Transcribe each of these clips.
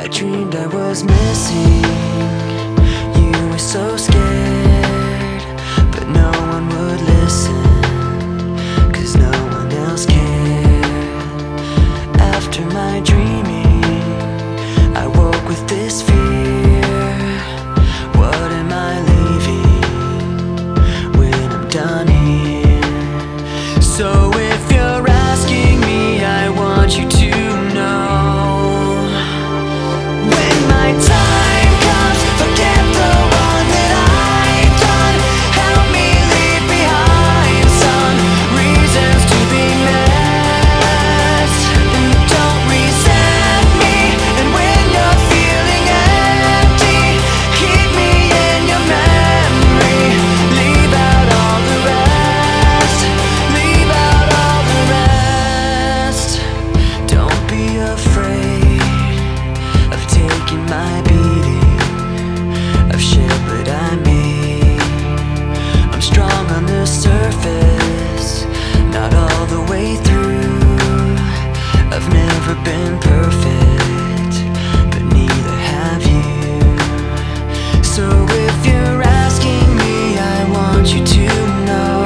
I dreamed I was missing. You were so scared, but no one would listen, 'cause no one else cared. After my dreaming, I woke with this fear. What am I leaving when I'm done here? So if you're asking me, I want you to know, when my time comes, forget the wrong that I've done. Help me leave behind some reasons to be met. And don't resent me, and when you're feeling empty, keep me in your memory. Leave out all the rest. Leave out all the rest. Don't be afraid of taking my beating, of shit that I made. I'm strong on the surface, not all the way through. I've never been perfect, but neither have you. So if you're asking me, I want you to know,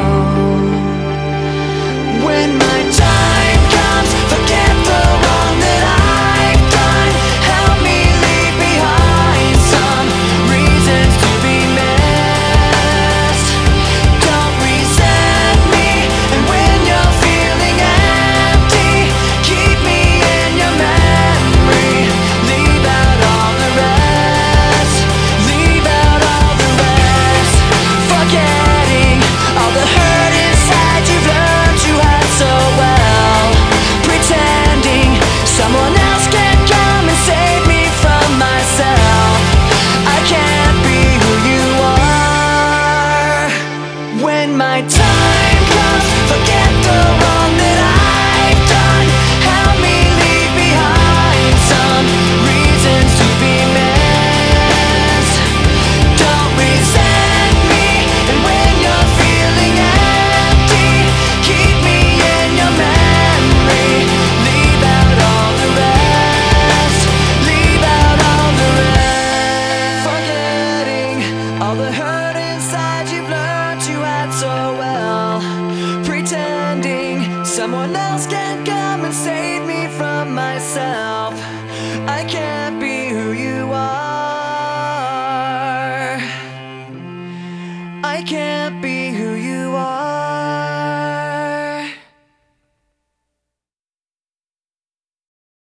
when my time comes, forget the wrong that I've done. Help me leave behind some reasons to be missed. Don't resent me, and when you're feeling empty, keep me in your memory. Leave out all the rest. Leave out all the rest. Forgetting all the hurt inside you've learned you had so well. Pretending someone else can come and save me from myself. I can't be who you are. When my time comes, forget the wrong that I've done. Help me leave behind some reasons to be missed. Don't resent me, and when you're feeling empty, keep me in your memory. Leave out all the rest. Leave out all the rest. Forgetting all the hurt inside you've learned you had so well. Pretending someone else can come and save me from myself. I can't